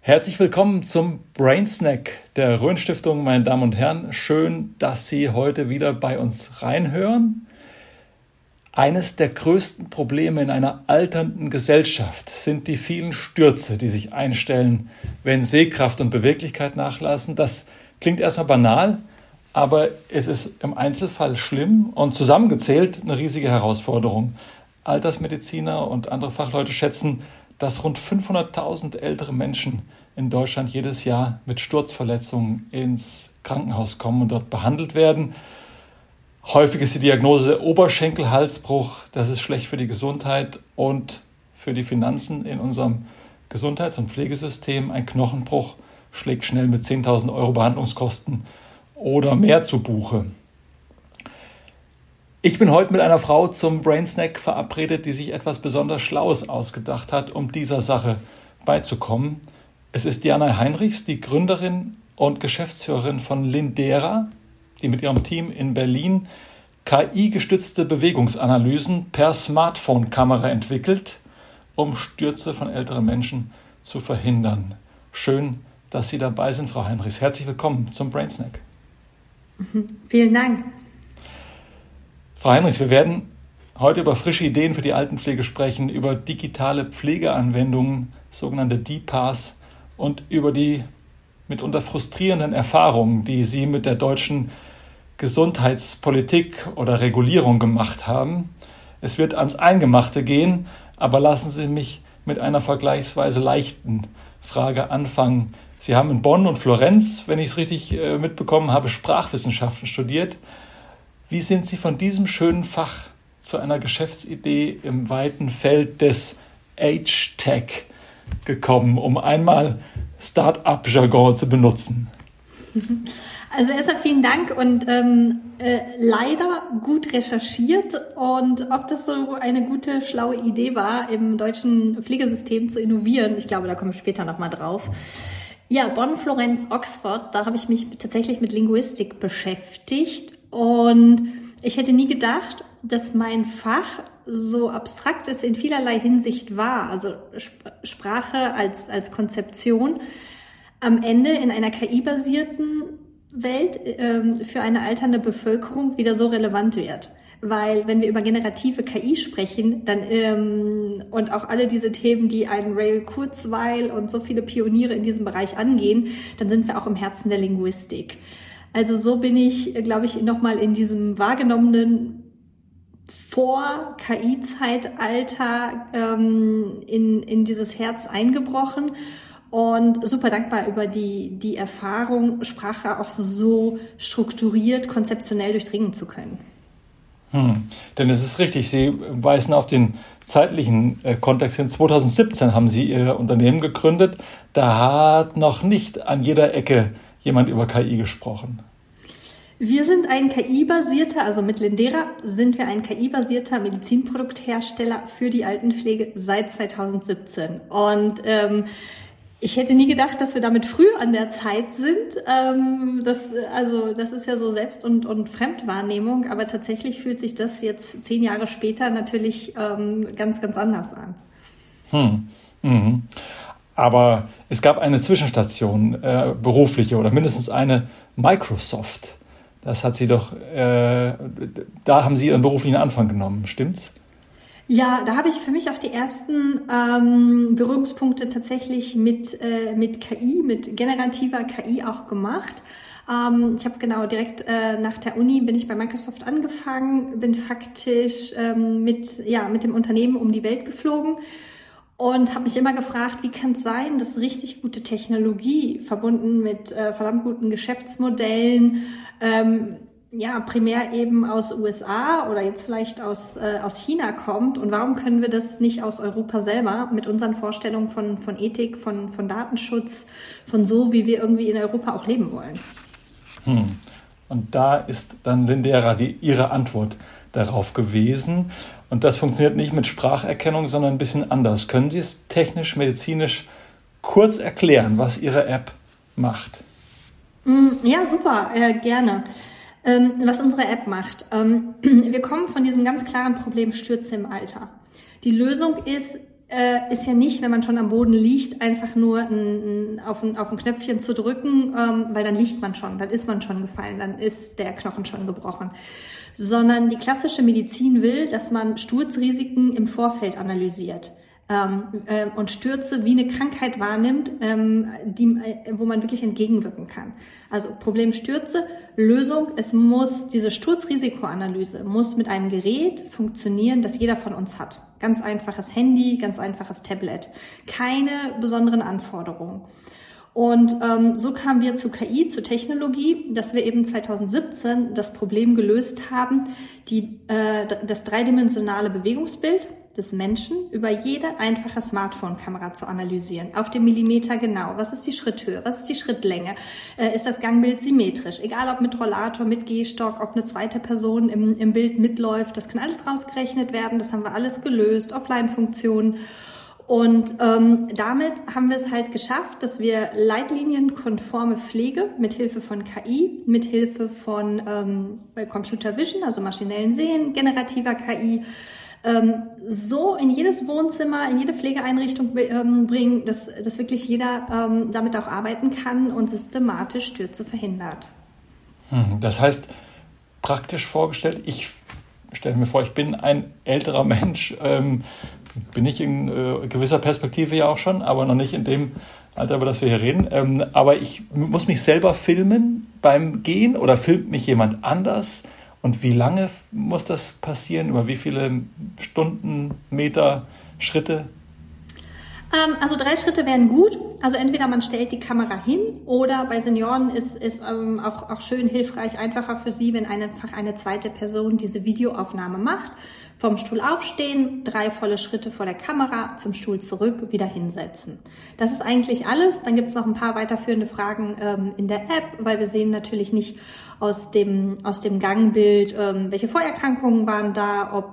Herzlich willkommen zum Brain Snack der Rhön Stiftung, meine Damen und Herren. Schön, dass Sie heute wieder bei uns reinhören. Eines der größten Probleme in einer alternden Gesellschaft sind die vielen Stürze, die sich einstellen, wenn Sehkraft und Beweglichkeit nachlassen. Das klingt erstmal banal, aber es ist im Einzelfall schlimm und zusammengezählt eine riesige Herausforderung. Altersmediziner und andere Fachleute schätzen, dass rund 500.000 ältere Menschen in Deutschland jedes Jahr mit Sturzverletzungen ins Krankenhaus kommen und dort behandelt werden. Häufig ist die Diagnose Oberschenkelhalsbruch. Das ist schlecht für die Gesundheit und für die Finanzen in unserem Gesundheits- und Pflegesystem. Ein Knochenbruch schlägt schnell mit 10.000 Euro Behandlungskosten oder mehr zu Buche. Ich bin heute mit einer Frau zum Brain Snack verabredet, die sich etwas besonders Schlaues ausgedacht hat, um dieser Sache beizukommen. Es ist Diana Heinrichs, die Gründerin und Geschäftsführerin von Lindera, die mit ihrem Team in Berlin KI-gestützte Bewegungsanalysen per Smartphone-Kamera entwickelt, um Stürze von älteren Menschen zu verhindern. Schön, dass Sie dabei sind, Frau Heinrichs. Herzlich willkommen zum Brain Snack. Vielen Dank. Frau Heinrichs, wir werden heute über frische Ideen für die Altenpflege sprechen, über digitale Pflegeanwendungen, sogenannte DPaaS, und über die mitunter frustrierenden Erfahrungen, die Sie mit der deutschen Gesundheitspolitik oder Regulierung gemacht haben. Es wird ans Eingemachte gehen, aber lassen Sie mich mit einer vergleichsweise leichten Frage anfangen. Sie haben in Bonn und Florenz, wenn ich es richtig mitbekommen habe, Sprachwissenschaften studiert. Wie sind Sie von diesem schönen Fach zu einer Geschäftsidee im weiten Feld des Age-Tech gekommen, um einmal Start-up-Jargon zu benutzen? Also erstmal vielen Dank und leider gut recherchiert, und ob das so eine gute, schlaue Idee war, im deutschen Pflegesystem zu innovieren, ich glaube, da komme ich später nochmal drauf. Ja, Bonn, Florenz, Oxford, da habe ich mich tatsächlich mit Linguistik beschäftigt, und ich hätte nie gedacht, dass mein Fach so abstrakt es in vielerlei Hinsicht war, also Sprache als Konzeption, am Ende in einer KI-basierten Welt für eine alternde Bevölkerung wieder so relevant wird. Weil wenn wir über generative KI sprechen, dann und auch alle diese Themen, die einen Rail Kurzweil und so viele Pioniere in diesem Bereich angehen, dann sind wir auch im Herzen der Linguistik. Also so bin ich, glaube ich, nochmal in diesem wahrgenommenen Vor-KI-Zeitalter in dieses Herz eingebrochen und super dankbar über die Erfahrung, Sprache auch so strukturiert, konzeptionell durchdringen zu können. Denn es ist richtig, Sie weisen auf den zeitlichen Kontext hin. 2017 haben Sie Ihr Unternehmen gegründet. Da hat noch nicht an jeder Ecke jemand über KI gesprochen. Wir sind ein KI-basierter, also mit Lindera sind wir ein KI-basierter Medizinprodukthersteller für die Altenpflege seit 2017. Und ich hätte nie gedacht, dass wir damit früh an der Zeit sind. Das ist ja so Selbst- und Fremdwahrnehmung, aber tatsächlich fühlt sich das jetzt 10 Jahre später natürlich ganz, ganz anders an. Aber es gab eine Zwischenstation, berufliche, oder mindestens eine, Microsoft. Das hat Sie doch, da haben Sie Ihren beruflichen Anfang genommen, stimmt's? Ja, da habe ich für mich auch die ersten Berührungspunkte tatsächlich mit KI, mit generativer KI auch gemacht. Ich habe direkt nach der Uni bin ich bei Microsoft angefangen, bin faktisch mit dem Unternehmen um die Welt geflogen und habe mich immer gefragt, wie kann es sein, dass richtig gute Technologie verbunden mit verdammt guten Geschäftsmodellen primär eben aus USA oder jetzt vielleicht aus China kommt, und warum können wir das nicht aus Europa selber mit unseren Vorstellungen von Ethik, von Datenschutz, von so, wie wir irgendwie in Europa auch leben wollen. Und da ist dann Lindera Ihre Antwort darauf gewesen. Und das funktioniert nicht mit Spracherkennung, sondern ein bisschen anders. Können Sie es technisch, medizinisch kurz erklären, was Ihre App macht? Ja, super, gerne. Was unsere App macht. Wir kommen von diesem ganz klaren Problem Stürze im Alter. Die Lösung ist, ist ja nicht, wenn man schon am Boden liegt, einfach nur auf ein Knöpfchen zu drücken, weil dann liegt man schon, dann ist man schon gefallen, dann ist der Knochen schon gebrochen. Sondern die klassische Medizin will, dass man Sturzrisiken im Vorfeld analysiert und Stürze wie eine Krankheit wahrnimmt, wo man wirklich entgegenwirken kann. Also Problem Stürze, Lösung, es muss diese Sturzrisikoanalyse muss mit einem Gerät funktionieren, das jeder von uns hat. Ganz einfaches Handy, ganz einfaches Tablet, keine besonderen Anforderungen. Und so kamen wir zu KI, zu Technologie, dass wir eben 2017 das Problem gelöst haben, das dreidimensionale Bewegungsbild des Menschen über jede einfache Smartphone-Kamera zu analysieren. Auf den Millimeter genau. Was ist die Schritthöhe? Was ist die Schrittlänge? Ist das Gangbild symmetrisch? Egal ob mit Rollator, mit Gehstock, ob eine zweite Person im Bild mitläuft. Das kann alles rausgerechnet werden. Das haben wir alles gelöst. Offline-Funktionen. Und damit haben wir es halt geschafft, dass wir leitlinienkonforme Pflege mithilfe von KI, mithilfe von Computer Vision, also maschinellen Sehen, generativer KI, so in jedes Wohnzimmer, in jede Pflegeeinrichtung bringen, dass wirklich jeder damit auch arbeiten kann und systematisch Stürze verhindert. Das heißt, praktisch vorgestellt, ich stelle mir vor, ich bin ein älterer Mensch, bin ich in gewisser Perspektive ja auch schon, aber noch nicht in dem Alter, über das wir hier reden. Aber ich muss mich selber filmen beim Gehen oder filmt mich jemand anders? Und wie lange muss das passieren? Über wie viele Stunden, Meter, Schritte? Also 3 Schritte wären gut. Also entweder man stellt die Kamera hin oder bei Senioren ist auch schön hilfreich, einfacher für sie, wenn einfach eine zweite Person diese Videoaufnahme macht. Vom Stuhl aufstehen, 3 volle Schritte vor der Kamera, zum Stuhl zurück, wieder hinsetzen. Das ist eigentlich alles. Dann gibt es noch ein paar weiterführende Fragen in der App, weil wir sehen natürlich nicht aus dem Gangbild, welche Vorerkrankungen waren da,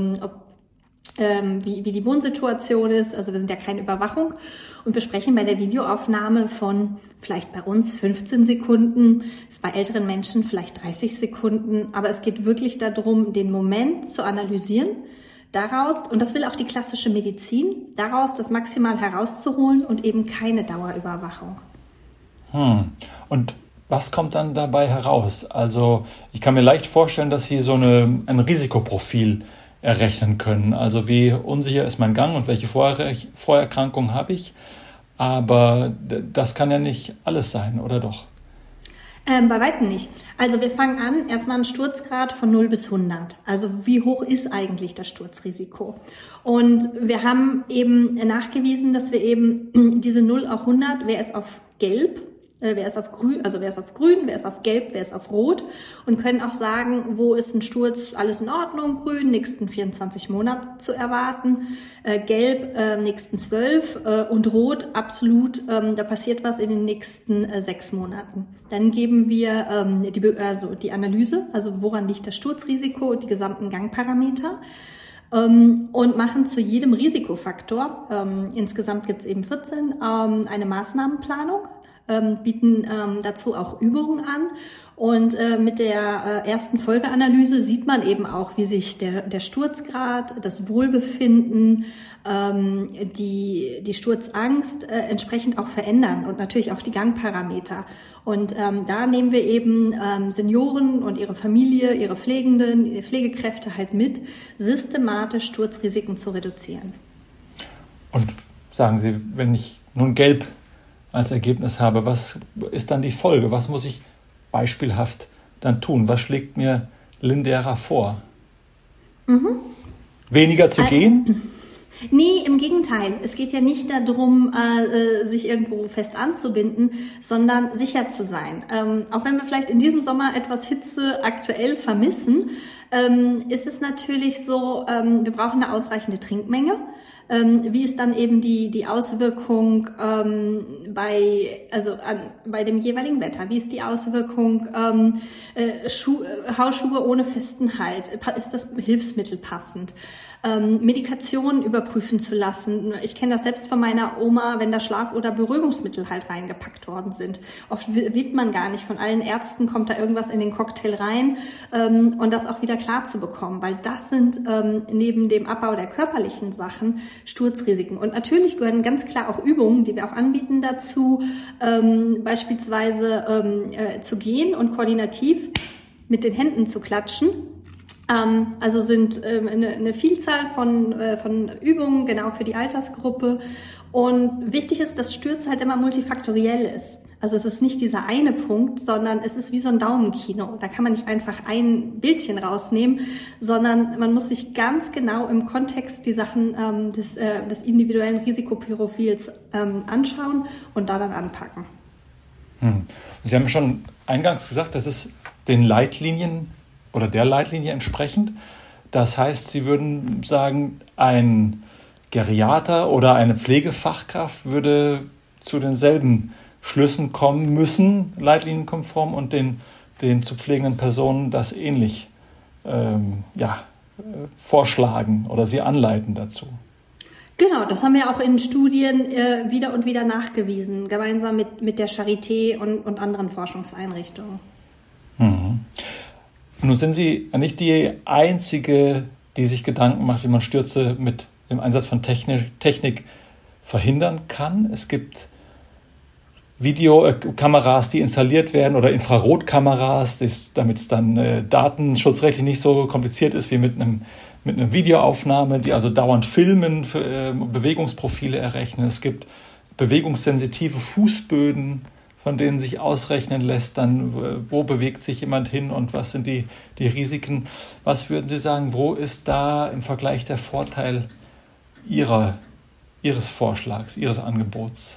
wie die Wohnsituation ist. Also wir sind ja keine Überwachung. Und wir sprechen bei der Videoaufnahme von vielleicht bei uns 15 Sekunden, bei älteren Menschen vielleicht 30 Sekunden. Aber es geht wirklich darum, den Moment zu analysieren, daraus, und das will auch die klassische Medizin, daraus das maximal herauszuholen und eben keine Dauerüberwachung. Und was kommt dann dabei heraus? Also ich kann mir leicht vorstellen, dass Sie so ein Risikoprofil errechnen können. Also wie unsicher ist mein Gang und welche Vorerkrankungen habe ich. Aber das kann ja nicht alles sein, oder doch? Bei weitem nicht. Also wir fangen an, erstmal einen Sturzgrad von 0 bis 100. Also wie hoch ist eigentlich das Sturzrisiko? Und wir haben eben nachgewiesen, dass wir eben diese 0 auf 100, wer ist auf gelb, wer ist auf grün, wer ist auf gelb, wer ist auf rot, und können auch sagen, wo ist ein Sturz, alles in Ordnung, grün, nächsten 24 Monate zu erwarten, gelb, nächsten 12 und rot, absolut, da passiert was in den nächsten 6 Monaten. Dann geben wir die Analyse, also woran liegt das Sturzrisiko, die gesamten Gangparameter, und machen zu jedem Risikofaktor, insgesamt gibt es eben 14, eine Maßnahmenplanung, bieten dazu auch Übungen an, und mit der ersten Folgeanalyse sieht man eben auch, wie sich der Sturzgrad, das Wohlbefinden, die Sturzangst entsprechend auch verändern und natürlich auch die Gangparameter. Und da nehmen wir eben Senioren und ihre Familie, ihre Pflegenden, ihre Pflegekräfte halt mit, systematisch Sturzrisiken zu reduzieren. Und sagen Sie, wenn ich nun gelb als Ergebnis habe, was ist dann die Folge? Was muss ich beispielhaft dann tun? Was schlägt mir Lindera vor? Weniger zu gehen? Nee, im Gegenteil. Es geht ja nicht darum, sich irgendwo fest anzubinden, sondern sicher zu sein. Auch wenn wir vielleicht in diesem Sommer etwas Hitze aktuell vermissen, ist es natürlich so, wir brauchen eine ausreichende Trinkmenge. Wie ist dann eben die Auswirkung bei dem jeweiligen Wetter? Wie ist die Auswirkung Hausschuhe ohne festen Halt? Ist das Hilfsmittel passend? Medikationen überprüfen zu lassen. Ich kenne das selbst von meiner Oma, wenn da Schlaf- oder Beruhigungsmittel halt reingepackt worden sind. Oft wird man gar nicht, von allen Ärzten kommt da irgendwas in den Cocktail rein, und das auch wieder klar zu bekommen, weil das sind neben dem Abbau der körperlichen Sachen Sturzrisiken. Und natürlich gehören ganz klar auch Übungen, die wir auch anbieten dazu, beispielsweise zu gehen und koordinativ mit den Händen zu klatschen. Also sind eine Vielzahl von Übungen genau für die Altersgruppe. Und wichtig ist, dass Stürze halt immer multifaktoriell ist. Also es ist nicht dieser eine Punkt, sondern es ist wie so ein Daumenkino. Da kann man nicht einfach ein Bildchen rausnehmen, sondern man muss sich ganz genau im Kontext die Sachen des individuellen Risikoprofils anschauen und da dann anpacken. Sie haben schon eingangs gesagt, das ist den Leitlinien oder der Leitlinie entsprechend. Das heißt, Sie würden sagen, ein Geriater oder eine Pflegefachkraft würde zu denselben Schlüssen kommen müssen, leitlinienkonform, und den zu pflegenden Personen das ähnlich vorschlagen oder sie anleiten dazu. Genau, das haben wir auch in Studien wieder und wieder nachgewiesen, gemeinsam mit der Charité und anderen Forschungseinrichtungen. Nun sind Sie nicht die Einzige, die sich Gedanken macht, wie man Stürze mit dem Einsatz von Technik verhindern kann. Es gibt Videokameras, die installiert werden, oder Infrarotkameras, damit es dann datenschutzrechtlich nicht so kompliziert ist wie mit einem Videoaufnahme, die also dauernd filmen, Bewegungsprofile errechnen. Es gibt bewegungssensitive Fußböden, von denen sich ausrechnen lässt, dann wo bewegt sich jemand hin und was sind die Risiken. Was würden Sie sagen, wo ist da im Vergleich der Vorteil Ihres Vorschlags, Ihres Angebots?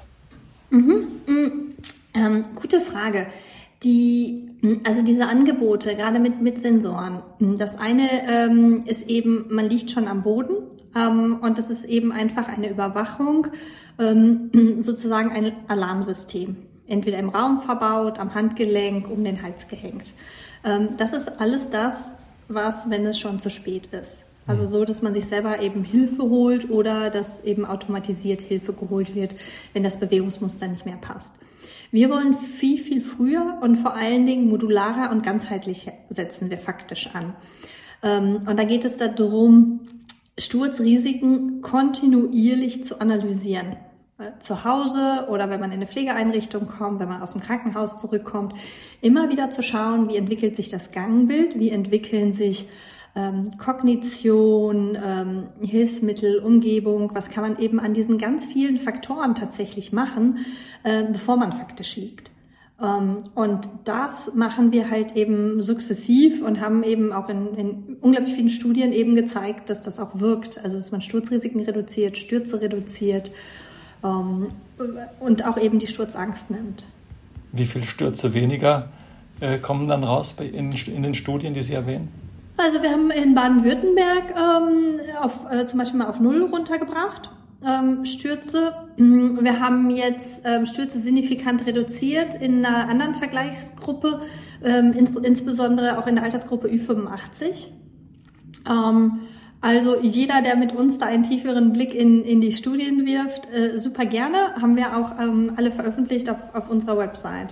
Gute Frage. Also diese Angebote, gerade mit Sensoren. Das eine ist eben, man liegt schon am Boden, und das ist eben einfach eine Überwachung, sozusagen ein Alarmsystem. Entweder im Raum verbaut, am Handgelenk, um den Hals gehängt. Das ist alles das, was, wenn es schon zu spät ist. Also so, dass man sich selber eben Hilfe holt oder dass eben automatisiert Hilfe geholt wird, wenn das Bewegungsmuster nicht mehr passt. Wir wollen viel, viel früher und vor allen Dingen modularer und ganzheitlich setzen wir faktisch an. Und da geht es darum, Sturzrisiken kontinuierlich zu analysieren. Zu Hause oder wenn man in eine Pflegeeinrichtung kommt, wenn man aus dem Krankenhaus zurückkommt, immer wieder zu schauen, wie entwickelt sich das Gangbild, wie entwickeln sich Kognition, Hilfsmittel, Umgebung, was kann man eben an diesen ganz vielen Faktoren tatsächlich machen, bevor man faktisch liegt. Und das machen wir halt eben sukzessiv und haben eben auch in unglaublich vielen Studien eben gezeigt, dass das auch wirkt. Also dass man Sturzrisiken reduziert, Stürze reduziert, und auch eben die Sturzangst nimmt. Wie viele Stürze weniger kommen dann raus in den Studien, die Sie erwähnen? Also wir haben in Baden-Württemberg zum Beispiel mal auf 0 runtergebracht, Stürze. Wir haben jetzt Stürze signifikant reduziert in einer anderen Vergleichsgruppe, insbesondere auch in der Altersgruppe Ü85. Also jeder, der mit uns da einen tieferen Blick in die Studien wirft, super gerne. Haben wir auch alle veröffentlicht auf unserer Website.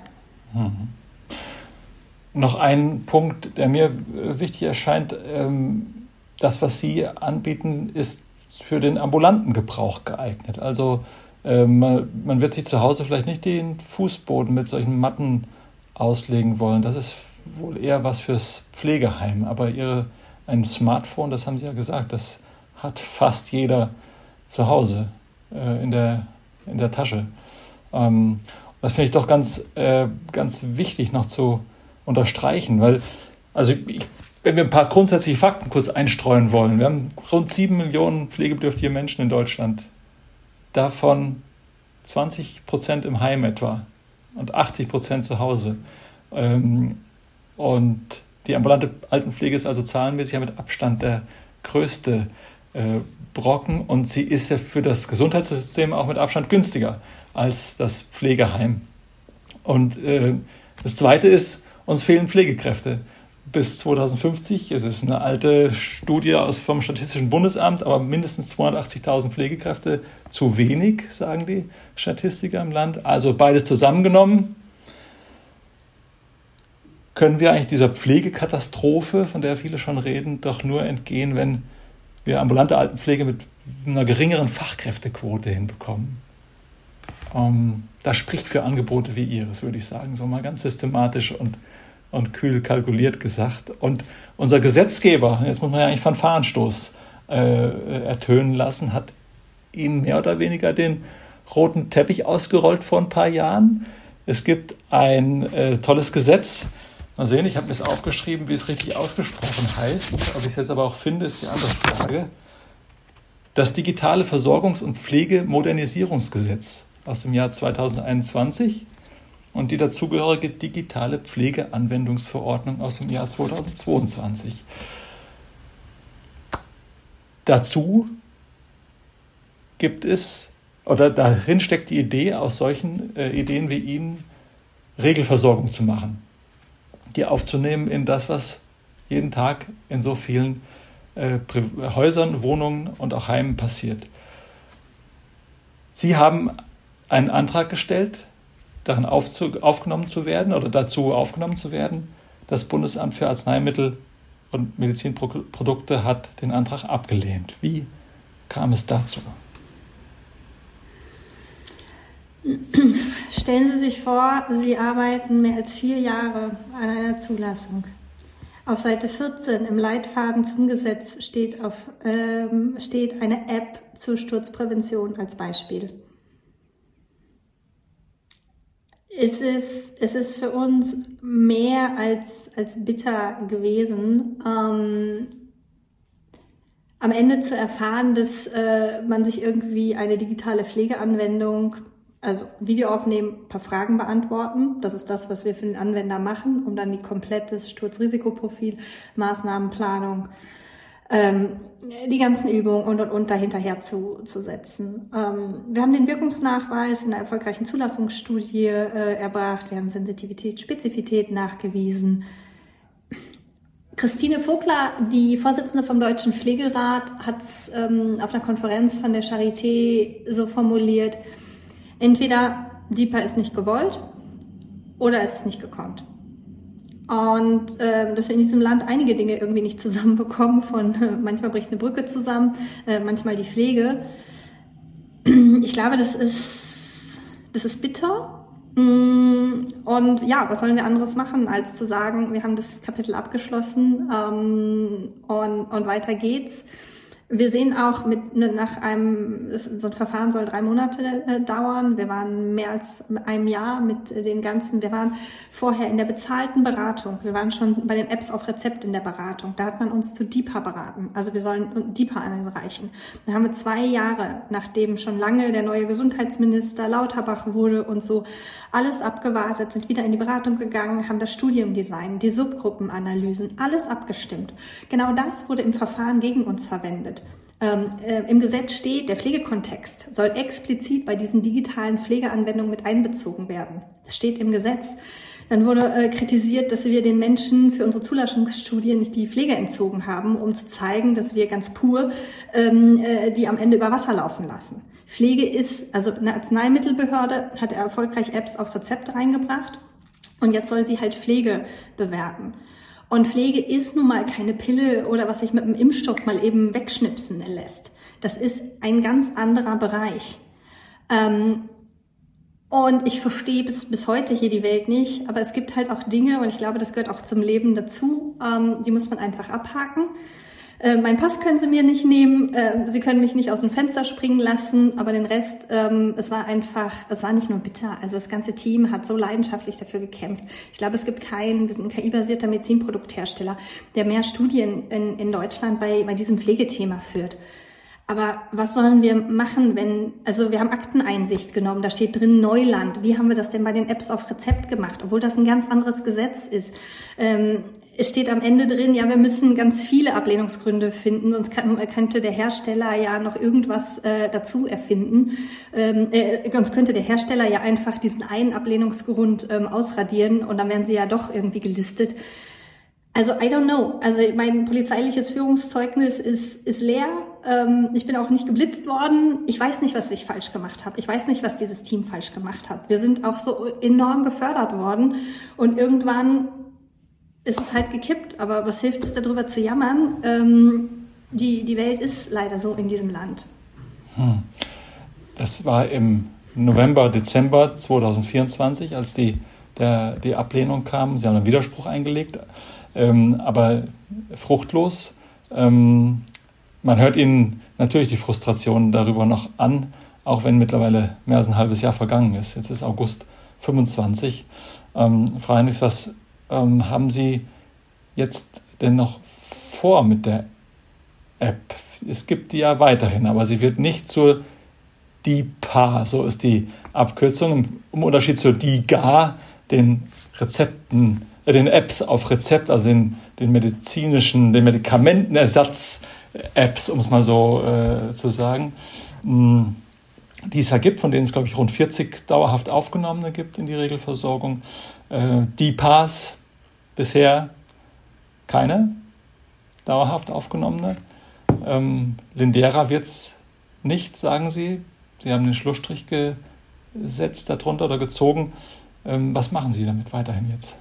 Noch ein Punkt, der mir wichtig erscheint. Das, was Sie anbieten, ist für den ambulanten Gebrauch geeignet. Also man wird sich zu Hause vielleicht nicht den Fußboden mit solchen Matten auslegen wollen. Das ist wohl eher was fürs Pflegeheim. Aber ein Smartphone, das haben Sie ja gesagt, das hat fast jeder zu Hause in der Tasche. Das finde ich doch ganz wichtig noch zu unterstreichen, weil, wenn wir ein paar grundsätzliche Fakten kurz einstreuen wollen, wir haben rund 7 Millionen pflegebedürftige Menschen in Deutschland, davon 20% im Heim etwa und 80% zu Hause. Und die ambulante Altenpflege ist also zahlenmäßig mit Abstand der größte Brocken, und sie ist ja für das Gesundheitssystem auch mit Abstand günstiger als das Pflegeheim. Und das Zweite ist, uns fehlen Pflegekräfte. bis 2050. Es ist eine alte Studie vom Statistischen Bundesamt, aber mindestens 280.000 Pflegekräfte zu wenig, sagen die Statistiker im Land. Also beides zusammengenommen können wir eigentlich dieser Pflegekatastrophe, von der viele schon reden, doch nur entgehen, wenn wir ambulante Altenpflege mit einer geringeren Fachkräftequote hinbekommen. Das spricht für Angebote wie Ihres, würde ich sagen, so mal ganz systematisch und kühl kalkuliert gesagt. Und unser Gesetzgeber, jetzt muss man ja eigentlich Fanfarenstoß ertönen lassen, hat Ihnen mehr oder weniger den roten Teppich ausgerollt vor ein paar Jahren. Es gibt ein tolles Gesetz. Mal sehen, ich habe mir es aufgeschrieben, wie es richtig ausgesprochen heißt. Ob ich es jetzt aber auch finde, ist die andere Frage. Das digitale Versorgungs- und Pflegemodernisierungsgesetz aus dem Jahr 2021 und die dazugehörige digitale Pflegeanwendungsverordnung aus dem Jahr 2022. Dazu gibt es, oder darin steckt die Idee, aus solchen Ideen wie Ihnen Regelversorgung zu machen, die aufzunehmen in das, was jeden Tag in so vielen Häusern, Wohnungen und auch Heimen passiert. Sie haben einen Antrag gestellt, darin aufgenommen zu werden oder dazu aufgenommen zu werden. Das Bundesamt für Arzneimittel und Medizinprodukte hat den Antrag abgelehnt. Wie kam es dazu? Stellen Sie sich vor, Sie arbeiten mehr als 4 Jahre an einer Zulassung. Auf Seite 14 im Leitfaden zum Gesetz steht eine App zur Sturzprävention als Beispiel. Es ist für uns mehr als bitter gewesen, am Ende zu erfahren, dass man sich irgendwie eine digitale Pflegeanwendung, also Video aufnehmen, ein paar Fragen beantworten. Das ist das, was wir für den Anwender machen, um dann die komplettes Sturzrisikoprofil, Maßnahmenplanung, die ganzen Übungen und dahinterher zu setzen. Wir haben den Wirkungsnachweis in einer erfolgreichen Zulassungsstudie erbracht. Wir haben Sensitivität, Spezifität nachgewiesen. Christine Vogler, die Vorsitzende vom Deutschen Pflegerat, hat es auf einer Konferenz von der Charité so formuliert: Entweder DIPA ist nicht gewollt oder es ist nicht gekonnt. Und dass wir in diesem Land einige Dinge irgendwie nicht zusammenbekommen, manchmal bricht eine Brücke zusammen, manchmal die Pflege. Ich glaube, das ist bitter. Und ja, was sollen wir anderes machen, als zu sagen, wir haben das Kapitel abgeschlossen und weiter geht's. Wir sehen auch so ein Verfahren soll 3 Monate dauern. Wir waren mehr als einem Jahr mit den ganzen, wir waren vorher in der bezahlten Beratung. Wir waren schon bei den Apps auf Rezept in der Beratung. Da hat man uns zu DIPA beraten. Also wir sollen DIPA einreichen. Da haben wir 2 Jahre, nachdem schon lange der neue Gesundheitsminister Lauterbach wurde und so, alles abgewartet, sind wieder in die Beratung gegangen, haben das Studiendesign, die Subgruppenanalysen, alles abgestimmt. Genau das wurde im Verfahren gegen uns verwendet. Im Gesetz steht, der Pflegekontext soll explizit bei diesen digitalen Pflegeanwendungen mit einbezogen werden. Das steht im Gesetz. Dann wurde kritisiert, dass wir den Menschen für unsere Zulassungsstudien nicht die Pflege entzogen haben, um zu zeigen, dass wir ganz pur die am Ende über Wasser laufen lassen. Pflege ist, also eine Arzneimittelbehörde hat erfolgreich Apps auf Rezepte reingebracht und jetzt soll sie halt Pflege bewerten. Und Pflege ist nun mal keine Pille oder was sich mit einem Impfstoff mal eben wegschnipsen lässt. Das ist ein ganz anderer Bereich. Und ich verstehe bis heute hier die Welt nicht, aber es gibt halt auch Dinge, und ich glaube, das gehört auch zum Leben dazu, die muss man einfach abhaken. Mein Pass können Sie mir nicht nehmen, Sie können mich nicht aus dem Fenster springen lassen, aber den Rest, es war nicht nur bitter, also das ganze Team hat so leidenschaftlich dafür gekämpft. Ich glaube, es gibt wir sind ein KI-basierter Medizinprodukthersteller, der mehr Studien in Deutschland bei diesem Pflegethema führt. Aber was sollen wir machen, wir haben Akteneinsicht genommen, da steht drin Neuland. Wie haben wir das denn bei den Apps auf Rezept gemacht, obwohl das ein ganz anderes Gesetz ist? Es steht am Ende drin, ja, wir müssen ganz viele Ablehnungsgründe finden, sonst könnte der Hersteller ja noch irgendwas dazu erfinden. Sonst könnte der Hersteller ja einfach diesen einen Ablehnungsgrund ausradieren und dann werden sie ja doch irgendwie gelistet. Also I don't know. Also mein polizeiliches Führungszeugnis ist leer. Ich bin auch nicht geblitzt worden. Ich weiß nicht, was ich falsch gemacht habe. Ich weiß nicht, was dieses Team falsch gemacht hat. Wir sind auch so enorm gefördert worden und irgendwann ist es halt gekippt. Aber was hilft es, darüber zu jammern? Die Welt ist leider so in diesem Land. Das war im November, Dezember 2024, als die Ablehnung kam. Sie haben einen Widerspruch eingelegt, aber fruchtlos. Man hört Ihnen natürlich die Frustration darüber noch an, auch wenn mittlerweile mehr als ein halbes Jahr vergangen ist. Jetzt ist August 25. Frau Heinrichs, was haben Sie jetzt denn noch vor mit der App? Es gibt die ja weiterhin, aber sie wird nicht zur DiPA, so ist die Abkürzung, im Unterschied zur DiGA, den Apps auf Rezept, also den Medikamentenersatz-Apps, um es mal so zu sagen, die es ja gibt, von denen es, glaube ich, rund 40 dauerhaft Aufgenommene gibt in die Regelversorgung. DiPAs bisher keine dauerhaft Aufgenommene. Lindera wird es nicht, sagen Sie. Sie haben den Schlussstrich gesetzt darunter oder gezogen. Was machen Sie damit weiterhin jetzt?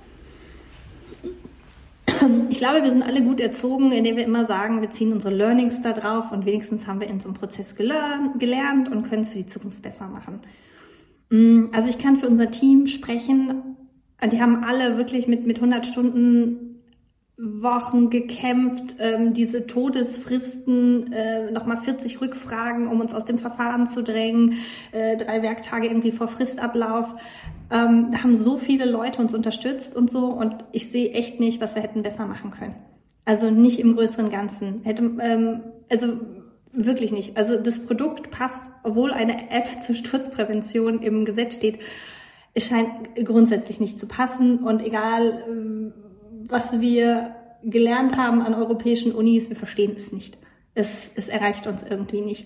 Ich glaube, wir sind alle gut erzogen, indem wir immer sagen, wir ziehen unsere Learnings da drauf und wenigstens haben wir in so einem Prozess gelernt und können es für die Zukunft besser machen. Also ich kann für unser Team sprechen. Die haben alle wirklich mit 100 Stunden Wochen gekämpft, diese Todesfristen, nochmal 40 Rückfragen, um uns aus dem Verfahren zu drängen, 3 Werktage irgendwie vor Fristablauf. Da haben so viele Leute uns unterstützt und so und ich sehe echt nicht, was wir hätten besser machen können. Also nicht im größeren Ganzen. Also wirklich nicht. Also das Produkt passt, obwohl eine App zur Sturzprävention im Gesetz steht, es scheint grundsätzlich nicht zu passen und egal, was wir gelernt haben an europäischen Unis, wir verstehen es nicht. Es erreicht uns irgendwie nicht.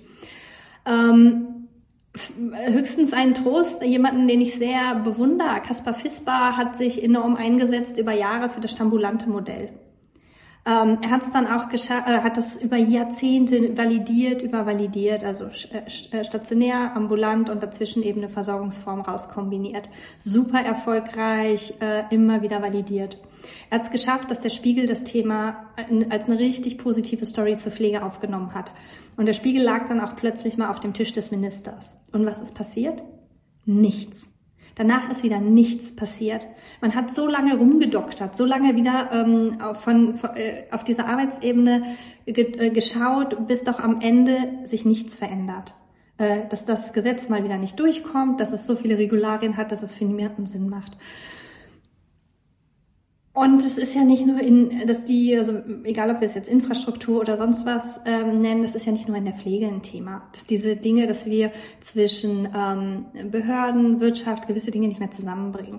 Höchstens ein Trost, jemanden, den ich sehr bewundere, Kaspar Fisper, hat sich enorm eingesetzt über Jahre für das stambulante Modell. Er hat es dann auch hat das über Jahrzehnte validiert, also stationär, ambulant und dazwischen eben eine Versorgungsform rauskombiniert. Super erfolgreich, immer wieder validiert. Er hat es geschafft, dass der Spiegel das Thema als eine richtig positive Story zur Pflege aufgenommen hat. Und der Spiegel lag dann auch plötzlich mal auf dem Tisch des Ministers. Und was ist passiert? Nichts. Danach ist wieder nichts passiert. Man hat so lange rumgedoktert, so lange wieder auf dieser Arbeitsebene geschaut, bis doch am Ende sich nichts verändert. Dass das Gesetz mal wieder nicht durchkommt, dass es so viele Regularien hat, dass es für niemanden Sinn macht. Und es ist ja nicht nur also egal ob wir es jetzt Infrastruktur oder sonst was nennen, das ist ja nicht nur in der Pflege ein Thema. Dass diese Dinge, dass wir zwischen Behörden, Wirtschaft gewisse Dinge nicht mehr zusammenbringen.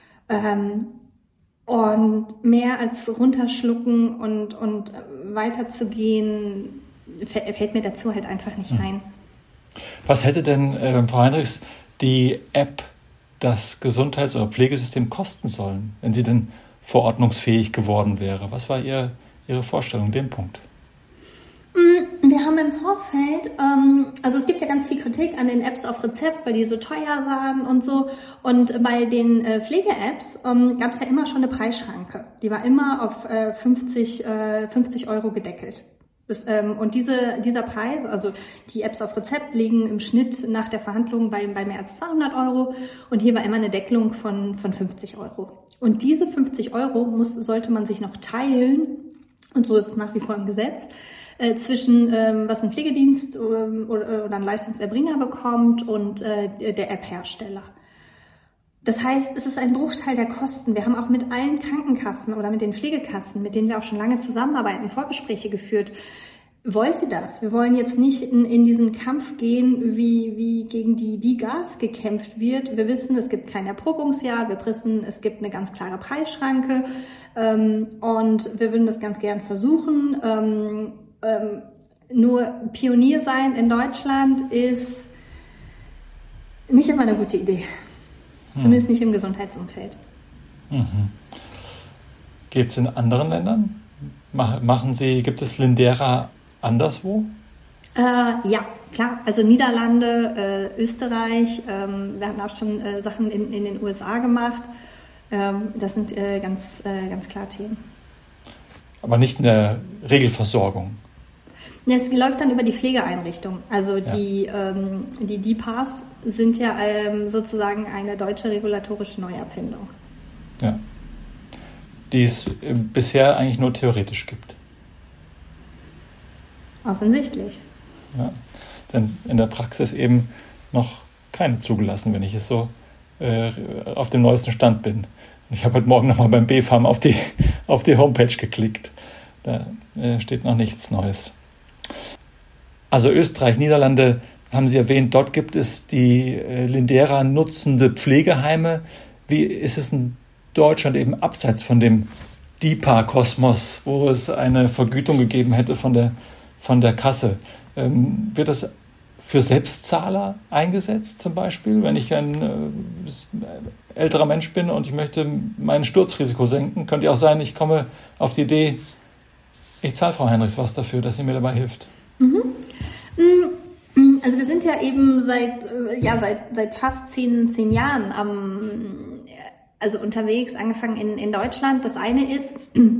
Und mehr als runterschlucken und weiterzugehen, fällt mir dazu halt einfach nicht ein. Was hätte denn, Frau Heinrichs, die App das Gesundheits- oder Pflegesystem kosten sollen, wenn sie denn verordnungsfähig geworden wäre? Was war Ihre Vorstellung in dem Punkt? Wir haben im Vorfeld, also es gibt ja ganz viel Kritik an den Apps auf Rezept, weil die so teuer waren und so. Und bei den Pflege-Apps gab es ja immer schon eine Preisschranke. Die war immer auf 50 Euro gedeckelt. Und dieser Preis, also die Apps auf Rezept liegen im Schnitt nach der Verhandlung bei mehr als 200 Euro und hier war immer eine Deckelung von 50 Euro. Und diese 50 Euro sollte man sich noch teilen, und so ist es nach wie vor im Gesetz, zwischen was ein Pflegedienst oder ein Leistungserbringer bekommt und der App-Hersteller. Das heißt, es ist ein Bruchteil der Kosten. Wir haben auch mit allen Krankenkassen oder mit den Pflegekassen, mit denen wir auch schon lange zusammenarbeiten, Vorgespräche geführt. Wollt ihr das? Wir wollen jetzt nicht in diesen Kampf gehen, wie gegen die Gas gekämpft wird. Wir wissen, es gibt kein Erprobungsjahr. Wir wissen, es gibt eine ganz klare Preisschranke. Und wir würden das ganz gern versuchen. Nur Pionier sein in Deutschland ist nicht immer eine gute Idee. Zumindest nicht im Gesundheitsumfeld. Geht es in anderen Ländern? Gibt es Lindera anderswo? Ja, klar. Also Niederlande, Österreich, wir haben auch schon Sachen in den USA gemacht. Das sind ganz klar Themen. Aber nicht in der Regelversorgung? Es läuft dann über die Pflegeeinrichtung. Also die DPAs sind ja sozusagen eine deutsche regulatorische Neuerfindung. Ja. Die es bisher eigentlich nur theoretisch gibt. Offensichtlich. Ja, denn in der Praxis eben noch keine zugelassen, wenn ich es so auf dem neuesten Stand bin. Ich habe heute Morgen nochmal beim BfArM auf die Homepage geklickt. Da steht noch nichts Neues. Also Österreich, Niederlande haben Sie erwähnt, dort gibt es die Lindera nutzende Pflegeheime. Wie ist es in Deutschland eben abseits von dem DiPA-Kosmos, wo es eine Vergütung gegeben hätte von der Kasse? Wird das für Selbstzahler eingesetzt zum Beispiel? Wenn ich ein älterer Mensch bin und ich möchte mein Sturzrisiko senken, könnte ja auch sein, ich komme auf die Idee, ich zahle Frau Heinrichs was dafür, dass sie mir dabei hilft. Also wir sind ja eben seit fast 10 Jahren unterwegs, angefangen in Deutschland. Das eine ist,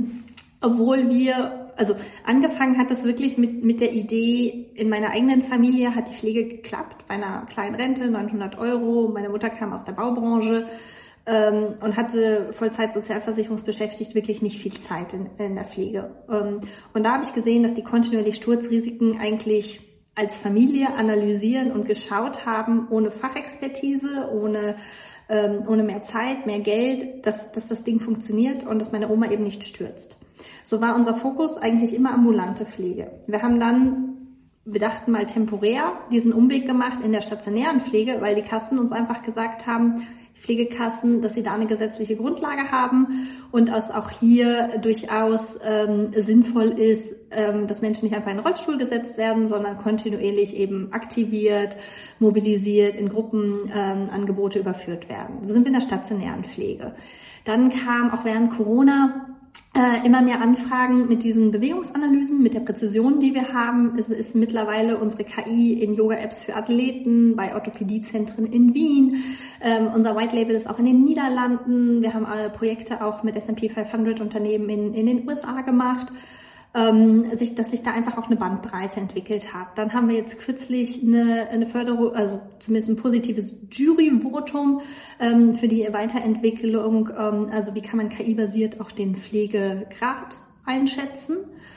angefangen hat das wirklich mit der Idee, in meiner eigenen Familie hat die Pflege geklappt, bei einer kleinen Rente, 900 €. Meine Mutter kam aus der Baubranche und hatte Vollzeit-sozialversicherungsbeschäftigt wirklich nicht viel Zeit in der Pflege. Und da habe ich gesehen, dass die kontinuierlich Sturzrisiken eigentlich als Familie analysieren und geschaut haben, ohne Fachexpertise, ohne mehr Zeit, mehr Geld, dass das Ding funktioniert und dass meine Oma eben nicht stürzt. So war unser Fokus eigentlich immer ambulante Pflege. Wir dachten mal temporär diesen Umweg gemacht in der stationären Pflege, weil die Kassen uns einfach gesagt haben, Pflegekassen, dass sie da eine gesetzliche Grundlage haben und es auch hier durchaus sinnvoll ist, dass Menschen nicht einfach in den Rollstuhl gesetzt werden, sondern kontinuierlich eben aktiviert, mobilisiert, in Gruppenangebote überführt werden. So sind wir in der stationären Pflege. Dann kam auch während Corona immer mehr Anfragen mit diesen Bewegungsanalysen, mit der Präzision, die wir haben. Es ist mittlerweile unsere KI in Yoga-Apps für Athleten, bei Orthopädiezentren in Wien. Unser White Label ist auch in den Niederlanden. Wir haben Projekte auch mit S&P 500 Unternehmen in den USA gemacht. Dass sich da einfach auch eine Bandbreite entwickelt hat. Dann haben wir jetzt kürzlich eine Förderung, also zumindest ein positives Juryvotum für die Weiterentwicklung. Also wie kann man KI-basiert auch den Pflegegrad einschätzen?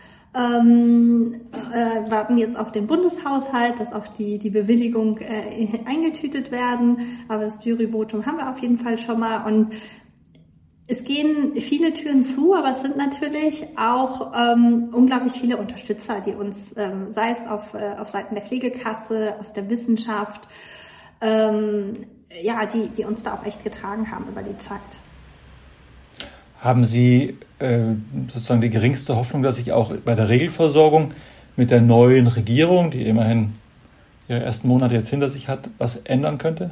Warten jetzt auf den Bundeshaushalt, dass auch die Bewilligung eingetütet werden. Aber das Juryvotum haben wir auf jeden Fall schon mal. Und es gehen viele Türen zu, aber es sind natürlich auch unglaublich viele Unterstützer, die uns, sei es auf Seiten der Pflegekasse, aus der Wissenschaft, die uns da auch echt getragen haben über die Zeit. Haben Sie sozusagen die geringste Hoffnung, dass sich auch bei der Regelversorgung mit der neuen Regierung, die immerhin ihre ersten Monate jetzt hinter sich hat, was ändern könnte?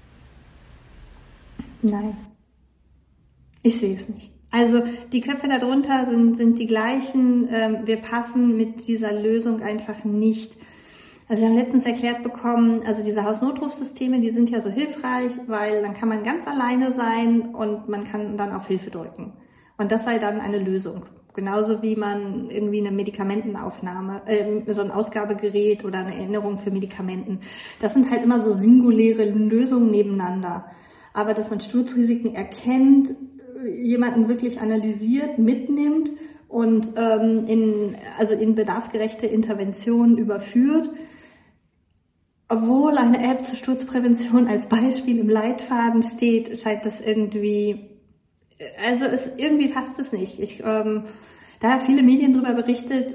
Nein. Ich sehe es nicht. Also die Köpfe darunter sind die gleichen. Wir passen mit dieser Lösung einfach nicht. Also wir haben letztens erklärt bekommen, also diese Hausnotrufsysteme, die sind ja so hilfreich, weil dann kann man ganz alleine sein und man kann dann auf Hilfe drücken. Und das sei dann eine Lösung. Genauso wie man irgendwie eine Medikamentenaufnahme, so ein Ausgabegerät oder eine Erinnerung für Medikamenten. Das sind halt immer so singuläre Lösungen nebeneinander. Aber dass man Sturzrisiken erkennt, jemanden wirklich analysiert, mitnimmt und in bedarfsgerechte Interventionen überführt. Obwohl eine App zur Sturzprävention als Beispiel im Leitfaden steht, scheint das irgendwie passt es nicht. Da haben viele Medien drüber berichtet.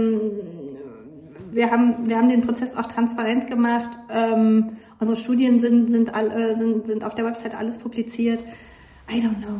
Wir haben den Prozess auch transparent gemacht. Unsere Studien sind auf der Website alles publiziert. I don't know.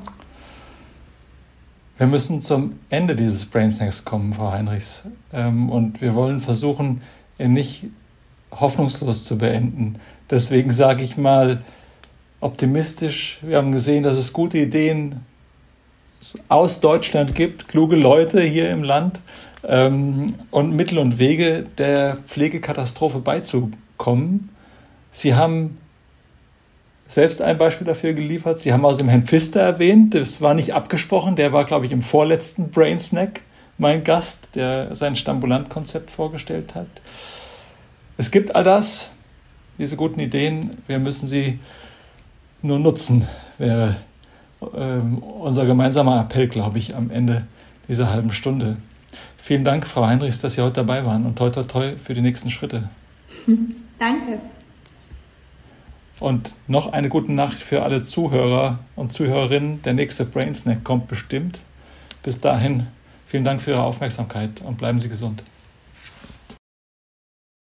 Wir müssen zum Ende dieses Brainsnacks kommen, Frau Heinrichs. Und wir wollen versuchen, ihn nicht hoffnungslos zu beenden. Deswegen sage ich mal optimistisch, wir haben gesehen, dass es gute Ideen aus Deutschland gibt, kluge Leute hier im Land und Mittel und Wege, der Pflegekatastrophe beizukommen. Sie haben selbst ein Beispiel dafür geliefert. Sie haben außerdem Herrn Pfister erwähnt. Das war nicht abgesprochen. Der war, glaube ich, im vorletzten Brain Snack mein Gast, der sein Stambulant-Konzept vorgestellt hat. Es gibt all das, diese guten Ideen. Wir müssen sie nur nutzen, wäre unser gemeinsamer Appell, glaube ich, am Ende dieser halben Stunde. Vielen Dank, Frau Heinrichs, dass Sie heute dabei waren und toi, toi, toi für die nächsten Schritte. Danke. Und noch eine gute Nacht für alle Zuhörer und Zuhörerinnen. Der nächste Brain Snack kommt bestimmt. Bis dahin, vielen Dank für Ihre Aufmerksamkeit und bleiben Sie gesund.